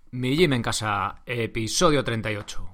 Mi Gym en Casa, episodio 38.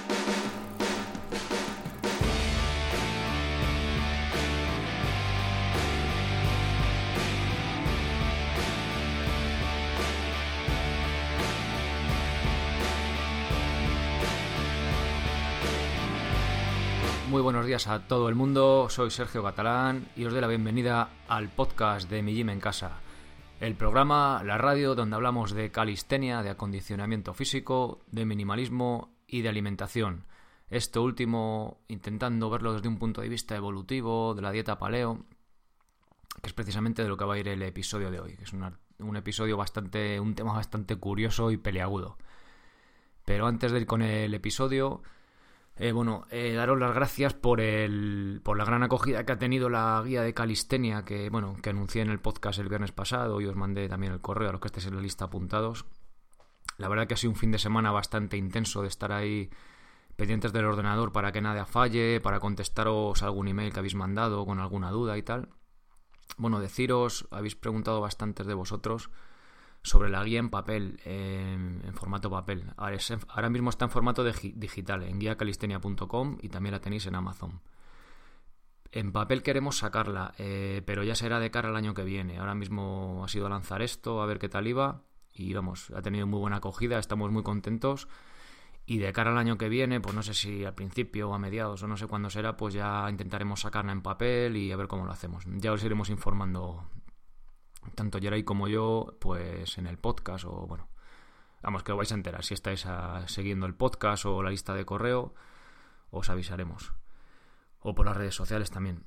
Muy buenos días a todo el mundo, soy Sergio Catalán y os doy la bienvenida al podcast de Mi Gym en Casa. El programa, la radio, donde hablamos de calistenia, de acondicionamiento físico, de minimalismo y de alimentación. Esto último intentando verlo desde un punto de vista evolutivo, de la dieta paleo, que es precisamente de lo que va a ir el episodio de hoy. Que es un episodio un tema bastante curioso y peliagudo. Pero antes de ir con el episodio, daros las gracias por la gran acogida que ha tenido la guía de calistenia que anuncié en el podcast el viernes pasado y os mandé también el correo a los que estéis en la lista apuntados. La verdad que ha sido un fin de semana bastante intenso de estar ahí pendientes del ordenador para que nada falle, para contestaros algún email que habéis mandado con alguna duda y tal. Habéis preguntado bastantes de vosotros sobre la guía en papel, en formato papel. Ahora mismo está en formato digital, en guiacalistenia.com, y también la tenéis en Amazon. En papel queremos sacarla, pero ya será de cara al año que viene. Ahora mismo ha sido lanzar esto, a ver qué tal iba, y ha tenido muy buena acogida, estamos muy contentos. Y de cara al año que viene, pues no sé si al principio o a mediados o no sé cuándo será, pues ya intentaremos sacarla en papel y a ver cómo lo hacemos. Ya os iremos informando, tanto Geray como yo, pues en el podcast que lo vais a enterar. Si estáis siguiendo el podcast o la lista de correo, os avisaremos. O por las redes sociales también.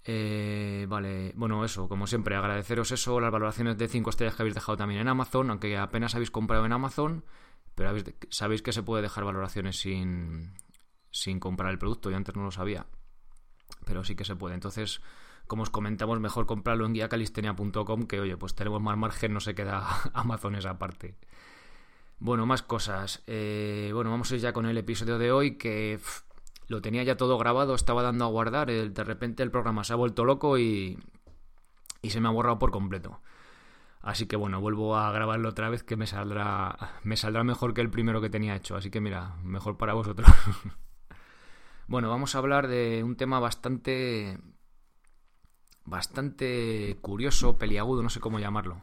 Como siempre, agradeceros las valoraciones de 5 estrellas que habéis dejado también en Amazon, aunque apenas habéis comprado en Amazon, pero sabéis que se puede dejar valoraciones sin comprar el producto. Yo antes no lo sabía, pero sí que se puede. Entonces, como os comentamos, mejor comprarlo en guiacalistenia.com, que pues tenemos más margen, no se queda Amazon esa parte. Bueno, más cosas. Vamos a ir ya con el episodio de hoy, que lo tenía ya todo grabado, estaba dando a guardar, de repente el programa se ha vuelto loco y se me ha borrado por completo. Así que vuelvo a grabarlo otra vez, que me saldrá mejor que el primero que tenía hecho. Así que mira, mejor para vosotros. Vamos a hablar de un tema bastante curioso, peliagudo, no sé cómo llamarlo.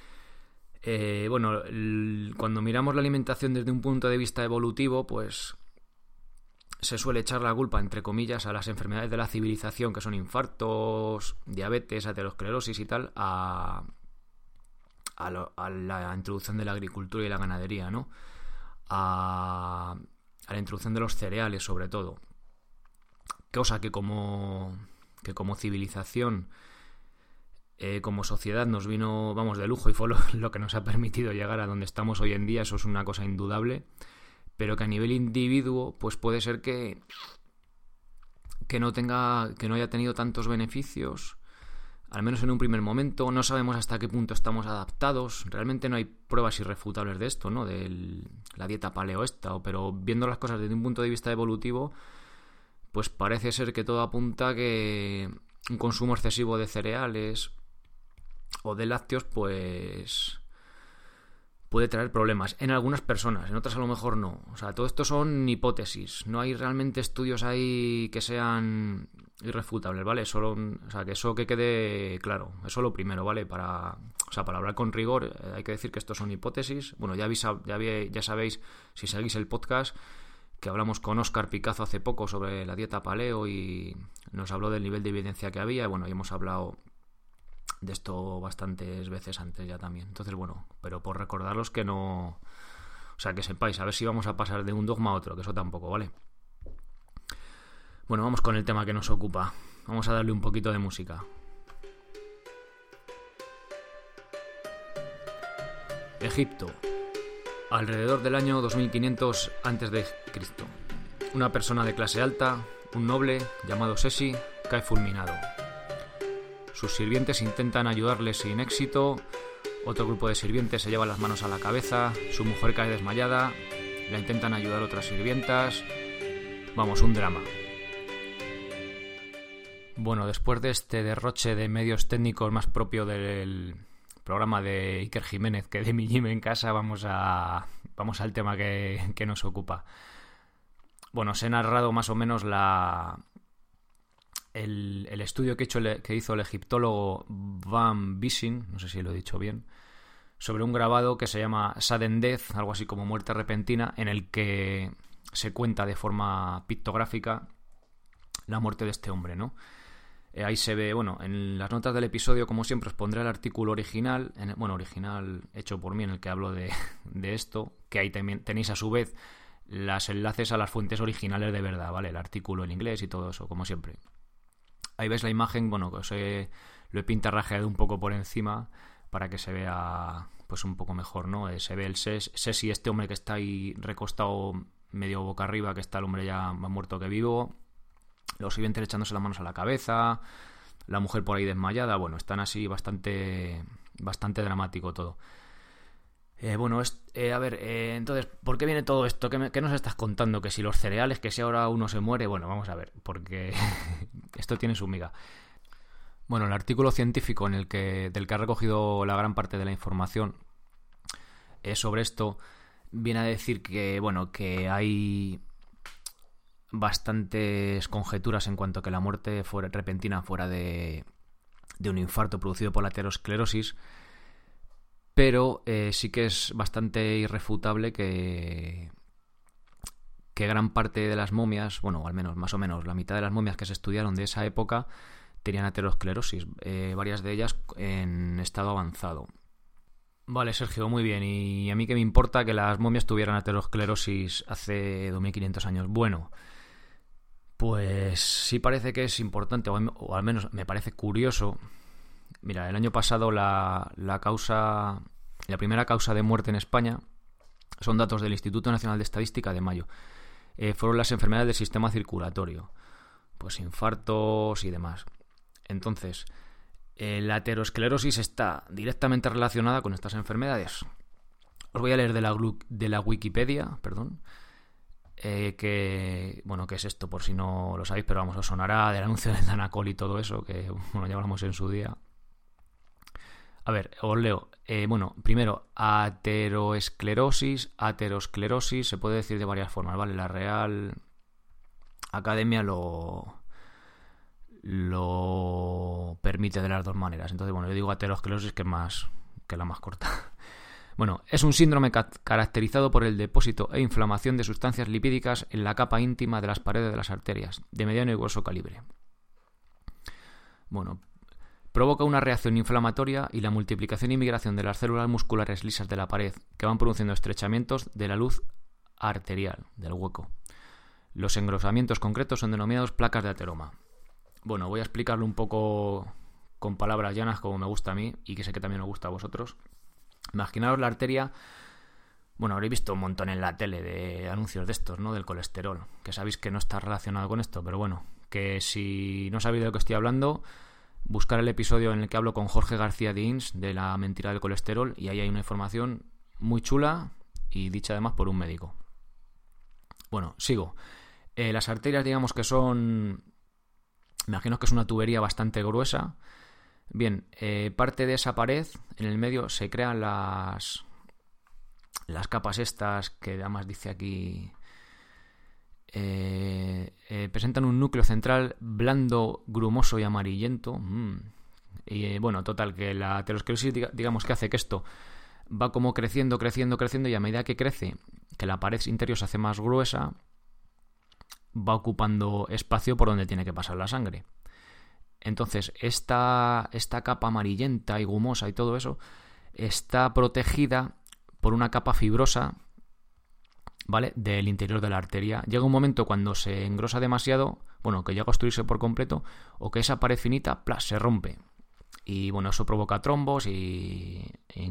Cuando miramos la alimentación desde un punto de vista evolutivo, pues se suele echar la culpa, entre comillas, a las enfermedades de la civilización, que son infartos, diabetes, aterosclerosis y tal, a la introducción de la agricultura y la ganadería, ¿no? A la introducción de los cereales, sobre todo. Cosa que como civilización, como sociedad, nos vino, de lujo, y fue lo que nos ha permitido llegar a donde estamos hoy en día. Eso es una cosa indudable, pero que a nivel individuo, pues puede ser que no haya tenido tantos beneficios, al menos en un primer momento. No sabemos hasta qué punto estamos adaptados. Realmente no hay pruebas irrefutables de esto, ¿no? De la dieta paleo pero viendo las cosas desde un punto de vista evolutivo, pues parece ser que todo apunta a que un consumo excesivo de cereales o de lácteos pues puede traer problemas en algunas personas, en otras a lo mejor no. O sea, todo esto son hipótesis, no hay realmente estudios ahí que sean irrefutables, ¿vale? Que eso que quede claro, eso lo primero, ¿vale? Para hablar con rigor, hay que decir que esto son hipótesis. Ya sabéis, si seguís el podcast, que hablamos con Óscar Picazo hace poco sobre la dieta paleo y nos habló del nivel de evidencia que había, y hemos hablado de esto bastantes veces antes ya también. Entonces, pero por recordaros que no... que sepáis, a ver si vamos a pasar de un dogma a otro, que eso tampoco, ¿vale? Vamos con el tema que nos ocupa. Vamos a darle un poquito de música. Egipto. Alrededor del año 2500 a.C., una persona de clase alta, un noble llamado Sesi, cae fulminado. Sus sirvientes intentan ayudarle sin éxito. Otro grupo de sirvientes se lleva las manos a la cabeza. Su mujer cae desmayada. La intentan ayudar otras sirvientas. Un drama. Después de este derroche de medios técnicos más propio del programa de Iker Jiménez que de Mi Gym en Casa, vamos a vamos al tema que nos ocupa. Bueno, os he narrado más o menos el estudio que hizo el egiptólogo Van Vissing, no sé si lo he dicho bien, sobre un grabado que se llama Sudden Death, algo así como muerte repentina, en el que se cuenta de forma pictográfica la muerte de este hombre, ¿no? Ahí se ve, bueno, en las notas del episodio, como siempre, os pondré el artículo original, original hecho por mí, en el que hablo de esto, que ahí también tenéis a su vez los enlaces a las fuentes originales de verdad, ¿vale? El artículo en inglés y todo eso, como siempre. Ahí ves la imagen, bueno, que lo he pintarrajeado un poco por encima para que se vea pues un poco mejor, ¿no? Se ve el Sesi, este hombre que está ahí recostado medio boca arriba, que está el hombre ya más muerto que vivo, los sirvientes echándose las manos a la cabeza, la mujer por ahí desmayada, bueno, están así bastante dramático todo. Entonces, ¿por qué viene todo esto? ¿Qué nos estás contando? Que si los cereales, que si ahora uno se muere, bueno, vamos a ver, porque esto tiene su miga. Bueno, el artículo científico del que ha recogido la gran parte de la información sobre esto viene a decir que, bueno, que hay bastantes conjeturas en cuanto a que la muerte repentina fuera de un infarto producido por la aterosclerosis, pero sí que es bastante irrefutable que gran parte de las momias, bueno, al menos más o menos la mitad de las momias que se estudiaron de esa época tenían aterosclerosis, varias de ellas en estado avanzado. Vale, Sergio, muy bien. ¿Y a mí qué me importa que las momias tuvieran aterosclerosis hace 2500 años? Bueno, pues sí parece que es importante, o al menos me parece curioso. Mira, el año pasado la primera causa de muerte en España son datos del Instituto Nacional de Estadística de mayo. Fueron las enfermedades del sistema circulatorio, pues infartos y demás. Entonces, la aterosclerosis está directamente relacionada con estas enfermedades. Os voy a leer de la Wikipedia, perdón, ¿qué es esto? Por si no lo sabéis, pero vamos, os sonará del anuncio del Danacol y todo eso, que bueno, ya hablamos en su día. A ver, os leo. Primero, aterosclerosis, se puede decir de varias formas, ¿vale? La Real Academia lo permite de las dos maneras. Entonces, bueno, yo digo aterosclerosis, que es la más corta. Bueno, es un síndrome caracterizado por el depósito e inflamación de sustancias lipídicas en la capa íntima de las paredes de las arterias, de mediano y grueso calibre. Bueno, provoca una reacción inflamatoria y la multiplicación y migración de las células musculares lisas de la pared, que van produciendo estrechamientos de la luz arterial, del hueco. Los engrosamientos concretos son denominados placas de ateroma. Bueno, voy a explicarlo un poco con palabras llanas, como me gusta a mí y que sé que también os gusta a vosotros. Imaginaos la arteria. Bueno, habréis visto un montón en la tele de anuncios de estos, ¿no? Del colesterol, que sabéis que no está relacionado con esto, pero bueno, que si no sabéis de lo que estoy hablando, buscar el episodio en el que hablo con Jorge García Dins de la mentira del colesterol, y ahí hay una información muy chula y dicha además por un médico. Bueno, sigo. Las arterias, digamos que son... Imagino que es una tubería bastante gruesa. Bien, parte de esa pared, en el medio, se crean las capas estas, que además dice aquí... presentan un núcleo central blando, grumoso y amarillento. Y bueno, total, que la aterosclerosis, digamos que hace que esto va como creciendo, y a medida que crece, que la pared interior se hace más gruesa, va ocupando espacio por donde tiene que pasar la sangre. Entonces, esta capa amarillenta y grumosa y todo eso está protegida por una capa fibrosa, ¿vale?, del interior de la arteria. Llega un momento cuando se engrosa demasiado, bueno, que llega a obstruirse por completo, o que esa pared finita, se rompe. Y bueno, eso provoca trombos y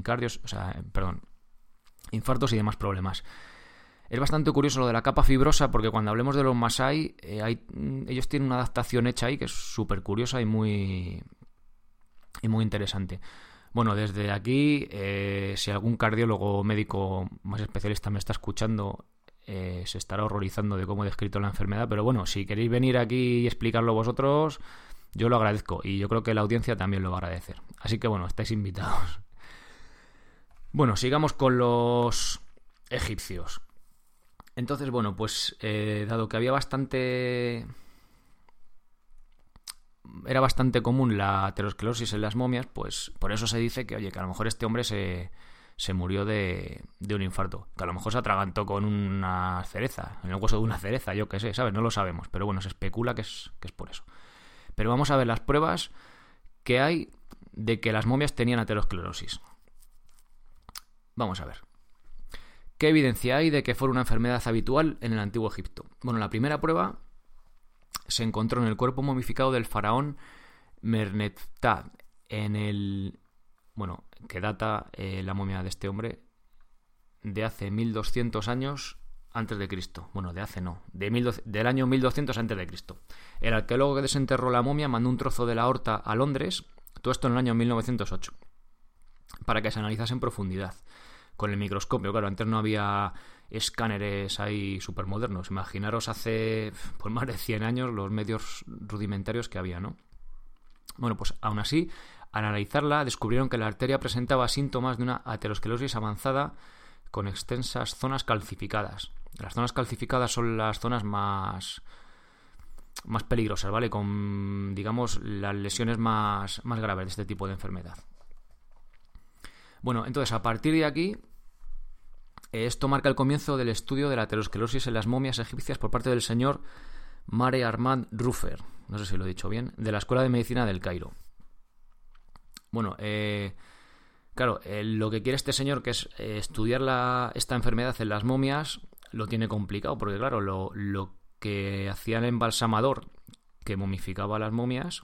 infartos y demás problemas. Es bastante curioso lo de la capa fibrosa, porque cuando hablemos de los Masái, ellos tienen una adaptación hecha ahí que es súper curiosa y muy interesante. Bueno, desde aquí, si algún cardiólogo o médico más especialista me está escuchando, se estará horrorizando de cómo he descrito la enfermedad, pero bueno, si queréis venir aquí y explicarlo vosotros, yo lo agradezco, y yo creo que la audiencia también lo va a agradecer. Así que bueno, estáis invitados. Bueno, sigamos con los egipcios. Entonces, bueno, pues dado que era bastante común la aterosclerosis en las momias, pues por eso se dice que, oye, que a lo mejor este hombre se murió de un infarto, que a lo mejor se atragantó con una cereza, en el hueso de una cereza, yo qué sé, ¿sabes? No lo sabemos, pero bueno, se especula que es por eso. Pero vamos a ver las pruebas que hay de que las momias tenían aterosclerosis. Vamos a ver. ¿Qué evidencia hay de que fuera una enfermedad habitual en el antiguo Egipto? Bueno, la primera prueba se encontró en el cuerpo momificado del faraón Merneptah, que data la momia de este hombre de hace 1200 años antes de Cristo. Bueno, de hace no, del año 1200 antes de Cristo. El arqueólogo que desenterró la momia mandó un trozo de la aorta a Londres, todo esto en el año 1908, para que se analizase en profundidad con el microscopio. Claro, antes no había escáneres ahí supermodernos. Imaginaros hace pues más de 100 años los medios rudimentarios que había, ¿no? Bueno, pues aún así, al analizarla, descubrieron que la arteria presentaba síntomas de una aterosclerosis avanzada con extensas zonas calcificadas. Las zonas calcificadas son las zonas más peligrosas, ¿vale? Con, digamos, las lesiones más graves de este tipo de enfermedad. Bueno, entonces a partir de aquí, esto marca el comienzo del estudio de la aterosclerosis en las momias egipcias por parte del señor Mare Armand Ruffer, no sé si lo he dicho bien, de la Escuela de Medicina del Cairo. Bueno, claro, lo que quiere este señor, que es estudiar esta enfermedad en las momias, lo tiene complicado, porque claro, lo que hacía el embalsamador que momificaba las momias,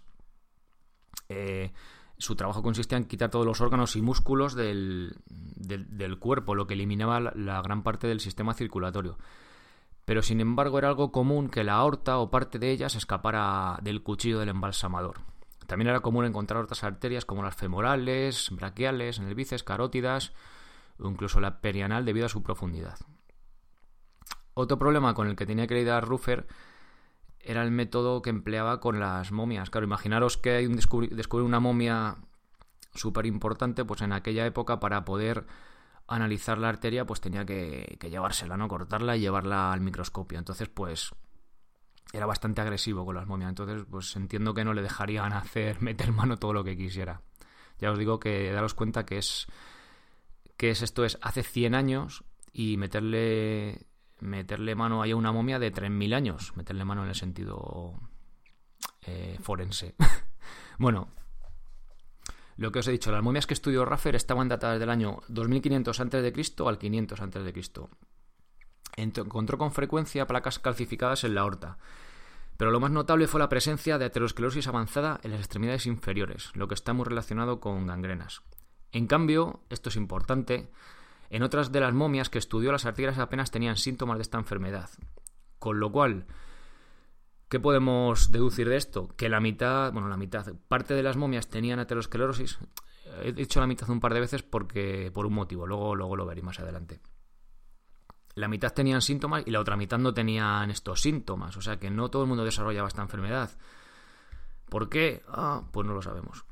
su trabajo consistía en quitar todos los órganos y músculos del cuerpo, lo que eliminaba la gran parte del sistema circulatorio. Pero sin embargo era algo común que la aorta o parte de ella se escapara del cuchillo del embalsamador. También era común encontrar otras arterias como las femorales, braquiales, en el bíceps, carótidas o incluso la perianal debido a su profundidad. Otro problema con el que tenía que lidiar Ruffer era el método que empleaba con las momias. Claro, imaginaros que hay descubrir una momia súper importante, pues en aquella época para poder analizar la arteria pues tenía que llevársela, ¿no? Cortarla y llevarla al microscopio. Entonces pues era bastante agresivo con las momias. Entonces pues entiendo que no le dejarían meter mano todo lo que quisiera. Ya os digo que daros cuenta que es hace 100 años y meterle mano ahí a una momia de 3000 años. Meterle mano en el sentido forense. Bueno, lo que os he dicho, las momias que estudió Ruffer estaban datadas del año 2500 a.C. al 500 a.C. Encontró con frecuencia placas calcificadas en la aorta, pero lo más notable fue la presencia de aterosclerosis avanzada en las extremidades inferiores, lo que está muy relacionado con gangrenas. En cambio, esto es importante, en otras de las momias que estudió las arterias apenas tenían síntomas de esta enfermedad, con lo cual, ¿qué podemos deducir de esto? Que parte de las momias tenían aterosclerosis. He dicho la mitad un par de veces por un motivo, luego lo veréis más adelante. La mitad tenían síntomas y la otra mitad no tenían estos síntomas, o sea que no todo el mundo desarrollaba esta enfermedad. ¿Por qué? Pues no lo sabemos.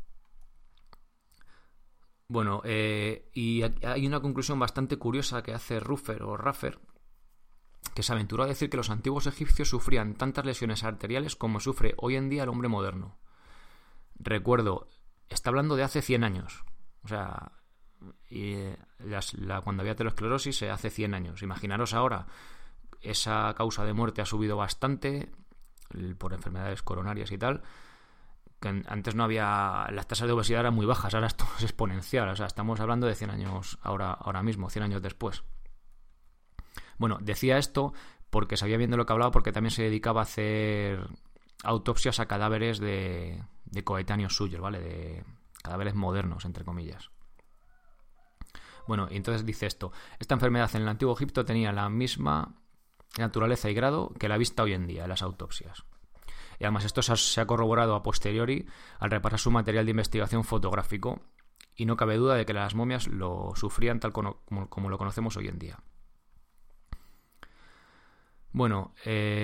Bueno, y hay una conclusión bastante curiosa que hace Ruffer, que se aventuró a decir que los antiguos egipcios sufrían tantas lesiones arteriales como sufre hoy en día el hombre moderno. Recuerdo, está hablando de hace 100 años. O sea, cuando había aterosclerosis hace 100 años. Imaginaros ahora, esa causa de muerte ha subido bastante por enfermedades coronarias y tal, que antes no había, las tasas de obesidad eran muy bajas, ahora esto es exponencial. O sea, estamos hablando de 100 años ahora mismo, 100 años después. Bueno, decía esto porque sabía bien de lo que hablaba, porque también se dedicaba a hacer autopsias a cadáveres de coetáneos suyos, ¿vale? De cadáveres modernos, entre comillas. Bueno, y entonces dice esto: esta enfermedad en el antiguo Egipto tenía la misma naturaleza y grado que la vista hoy en día en las autopsias. Y además esto se ha corroborado a posteriori al repasar su material de investigación fotográfico, y no cabe duda de que las momias lo sufrían tal como lo conocemos hoy en día. Bueno,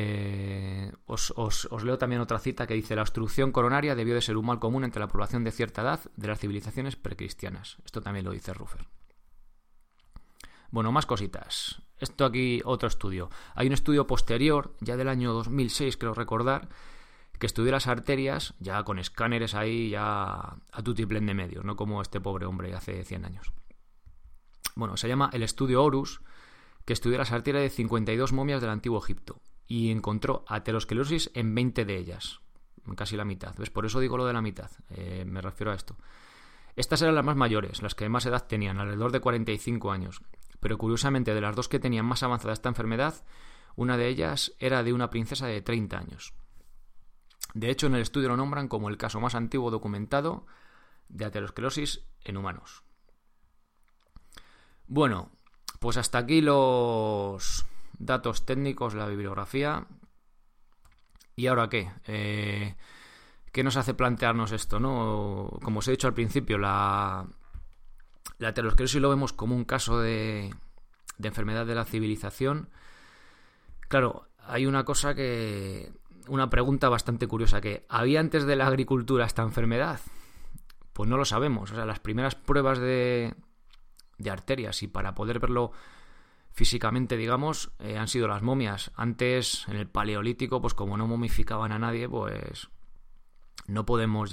os leo también otra cita que dice: la obstrucción coronaria debió de ser un mal común entre la población de cierta edad de las civilizaciones precristianas. Esto también lo dice Ruffer. Bueno, más cositas. Esto aquí, otro estudio. Hay un estudio posterior, ya del año 2006, creo recordar, que estudió las arterias, ya con escáneres ahí, ya a tutiplén de medios, no como este pobre hombre hace 100 años. Bueno, se llama el estudio Horus, que estudió las arterias de 52 momias del Antiguo Egipto y encontró aterosclerosis en 20 de ellas, casi la mitad. ¿Ves? Por eso digo lo de la mitad, me refiero a esto. Estas eran las más mayores, las que más edad tenían, alrededor de 45 años. Pero curiosamente, de las dos que tenían más avanzada esta enfermedad, una de ellas era de una princesa de 30 años. De hecho, en el estudio lo nombran como el caso más antiguo documentado de aterosclerosis en humanos. Bueno, pues hasta aquí los datos técnicos, la bibliografía. ¿Y ahora qué? ¿Qué nos hace plantearnos esto, no? Como os he dicho al principio, la aterosclerosis lo vemos como un caso de enfermedad de la civilización. Claro, hay una pregunta bastante curiosa, que ¿había antes de la agricultura esta enfermedad? Pues no lo sabemos. O sea, las primeras pruebas de arterias, y para poder verlo físicamente, digamos, han sido las momias. Antes, en el Paleolítico, pues como no momificaban a nadie, pues no podemos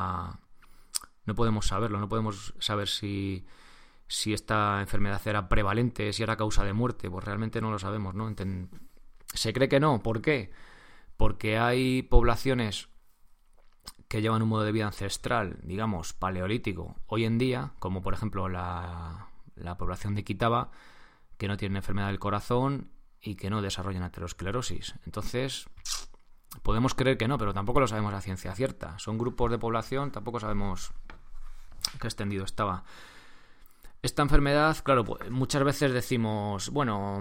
saberlo, no podemos saber si esta enfermedad era prevalente, si era causa de muerte. Pues realmente no lo sabemos, ¿no? Se cree que no. ¿Por qué? Porque hay poblaciones que llevan un modo de vida ancestral, digamos, paleolítico, hoy en día, como por ejemplo la población de Kitaba, que no tienen enfermedad del corazón y que no desarrollan aterosclerosis. Entonces, podemos creer que no, pero tampoco lo sabemos a ciencia cierta. Son grupos de población, tampoco sabemos qué extendido estaba. Esta enfermedad, claro, pues, muchas veces decimos, bueno,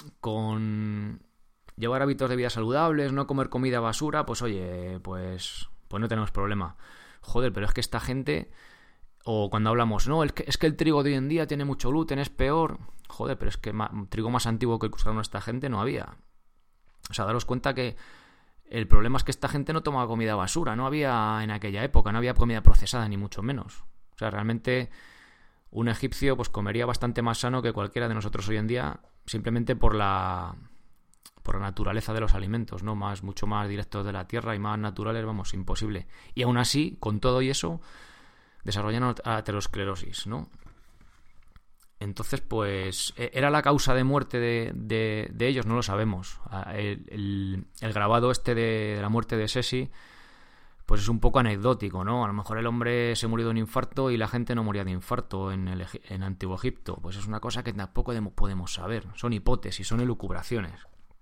con llevar hábitos de vida saludables, no comer comida basura, pues oye, pues no tenemos problema. Joder, pero es que esta gente, o cuando hablamos, no, es que el trigo de hoy en día tiene mucho gluten, es peor. Joder, pero es que trigo más antiguo que el que usaron esta gente no había. O sea, daros cuenta que el problema es que esta gente no tomaba comida basura, no había en aquella época, no había comida procesada, ni mucho menos. O sea, realmente un egipcio pues comería bastante más sano que cualquiera de nosotros hoy en día, simplemente por la naturaleza de los alimentos, ¿no? Mucho más directos de la tierra y más naturales, vamos, imposible. Y aún así, con todo y eso, desarrollan aterosclerosis, ¿no? Entonces, pues, ¿era la causa de muerte de ellos? No lo sabemos. El grabado este de la muerte de Sesi, pues es un poco anecdótico, ¿no? A lo mejor el hombre se murió de un infarto y la gente no moría de infarto en Antiguo Egipto. Pues es una cosa que tampoco podemos saber. Son hipótesis, son elucubraciones.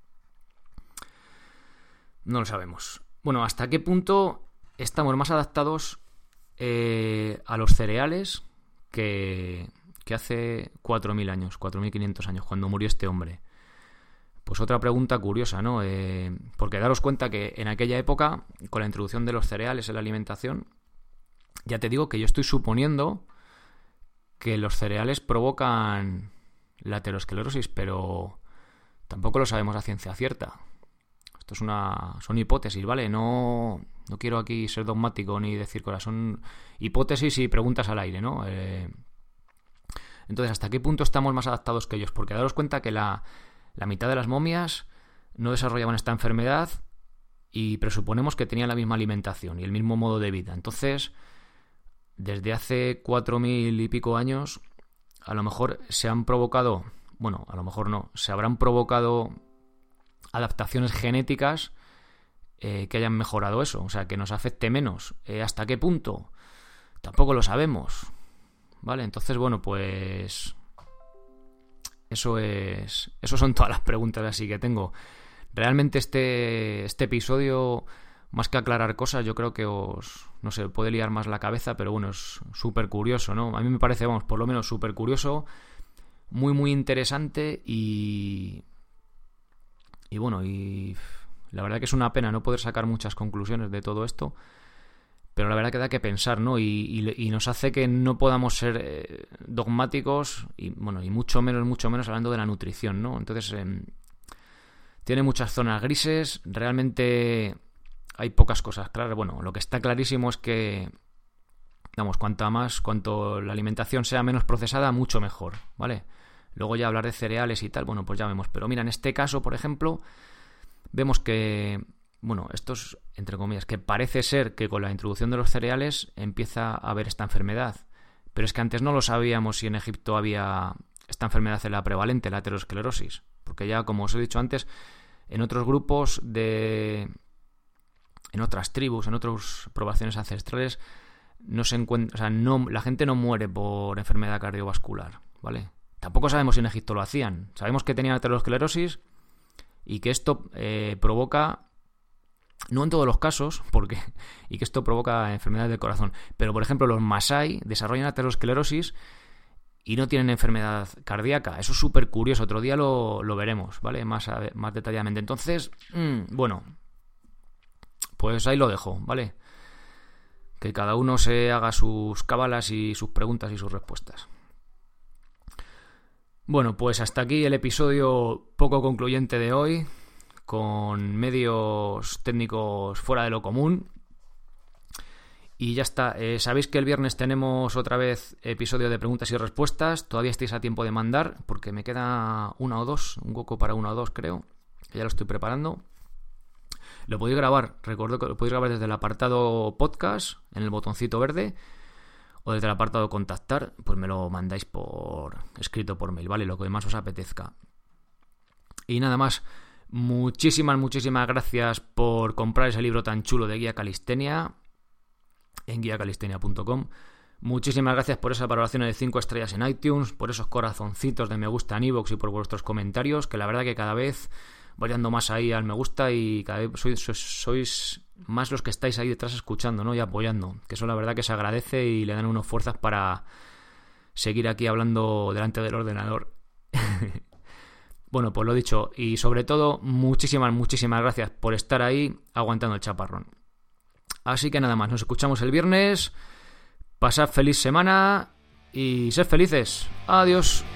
No lo sabemos. Bueno, ¿hasta qué punto estamos más adaptados a los cereales que hace 4.000 años, 4.500 años, cuando murió este hombre? Pues otra pregunta curiosa, ¿no? Porque daros cuenta que en aquella época, con la introducción de los cereales en la alimentación, ya te digo que yo estoy suponiendo que los cereales provocan la aterosclerosis, pero tampoco lo sabemos a ciencia cierta. Esto son hipótesis, ¿vale? No quiero aquí ser dogmático ni decir cosas, son hipótesis y preguntas al aire, ¿no? Entonces, ¿hasta qué punto estamos más adaptados que ellos? Porque daros cuenta que la mitad de las momias no desarrollaban esta enfermedad y presuponemos que tenían la misma alimentación y el mismo modo de vida. Entonces, desde hace 4.000 y pico años, a lo mejor se han provocado, bueno, a lo mejor no, se habrán provocado adaptaciones genéticas que hayan mejorado eso, o sea, que nos afecte menos. ¿Hasta qué punto? Tampoco lo sabemos, ¿vale? Entonces, bueno, pues eso son todas las preguntas así que tengo. Realmente este episodio, más que aclarar cosas, yo creo que no sé, puede liar más la cabeza, pero bueno, es súper curioso, ¿no? A mí me parece, vamos, por lo menos súper curioso, muy, muy interesante y bueno, y la verdad que es una pena no poder sacar muchas conclusiones de todo esto, pero la verdad que da que pensar, ¿no? Y nos hace que no podamos ser dogmáticos y bueno, y mucho menos hablando de la nutrición, ¿no? Entonces, tiene muchas zonas grises, realmente hay pocas cosas claras. Bueno, lo que está clarísimo es que, vamos, cuanto la alimentación sea menos procesada, mucho mejor, ¿vale? Luego ya hablar de cereales y tal, bueno, pues ya vemos. Pero mira, en este caso, por ejemplo, vemos que, bueno, esto es, entre comillas, que parece ser que con la introducción de los cereales empieza a haber esta enfermedad. Pero es que antes no lo sabíamos si en Egipto había esta enfermedad en la prevalente, la aterosclerosis. Porque ya, como os he dicho antes, en otros grupos en otras tribus, en otras poblaciones ancestrales, no se encuentra, o sea, la gente no muere por enfermedad cardiovascular, ¿vale? Tampoco sabemos si en Egipto lo hacían. Sabemos que tenían aterosclerosis y que esto provoca, no en todos los casos, y que esto provoca enfermedades del corazón. Pero, por ejemplo, los Masái desarrollan aterosclerosis y no tienen enfermedad cardíaca. Eso es súper curioso. Otro día lo veremos, ¿vale? Más detalladamente. Entonces, bueno, pues ahí lo dejo, ¿vale? Que cada uno se haga sus cábalas y sus preguntas y sus respuestas. Bueno, pues hasta aquí el episodio poco concluyente de hoy, con medios técnicos fuera de lo común. Y ya está. Sabéis que el viernes tenemos otra vez episodio de preguntas y respuestas. Todavía estáis a tiempo de mandar, porque me queda una o dos, un hueco para una o dos, creo, que ya lo estoy preparando. Lo podéis grabar, recuerdo que lo podéis grabar desde el apartado podcast, en el botoncito verde, o desde el apartado contactar, pues me lo mandáis escrito por mail, ¿vale? Lo que más os apetezca. Y nada más, muchísimas gracias por comprar ese libro tan chulo de Guía Calistenia en guiacalistenia.com. Muchísimas gracias por esas valoraciones de 5 estrellas en iTunes, por esos corazoncitos de me gusta en iVoox y por vuestros comentarios, que la verdad que cada vez voy dando más ahí al me gusta y cada vez sois más los que estáis ahí detrás escuchando, ¿no? Y apoyando, que eso la verdad que se agradece y le dan unas fuerzas para seguir aquí hablando delante del ordenador. Bueno, pues lo dicho, y sobre todo muchísimas gracias por estar ahí aguantando el chaparrón. Así que nada más, nos escuchamos el viernes, pasad feliz semana y sed felices. Adiós.